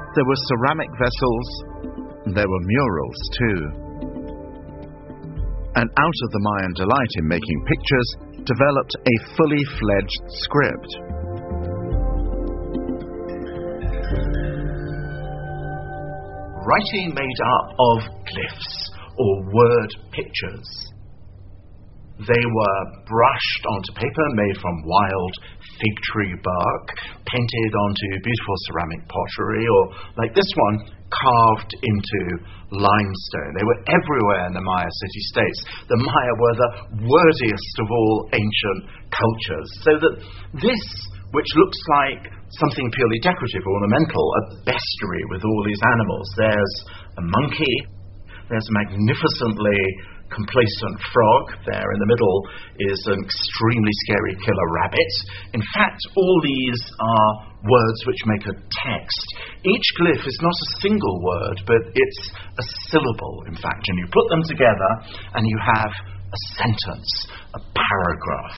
There were ceramic vessels, there were murals too. And out of the Mayan delight in making pictures, developed a fully fledged script. Writing made up of glyphs or word pictures. They were brushed onto paper made from wild fig tree bark, painted onto beautiful ceramic pottery, or like this one, carved into limestone. They were everywhere in the Maya city-states. The Maya were the wordiest of all ancient cultures, so that this, which looks like something purely decorative, ornamental, a bestiary with all these animals. There's a monkey, there's a magnificently complacent frog, there in the middle is an extremely scary killer rabbit. In fact, all these are words which make a text. Each glyph is not a single word, but it's a syllable, in fact, and you put them together and you have a sentence, a paragraph.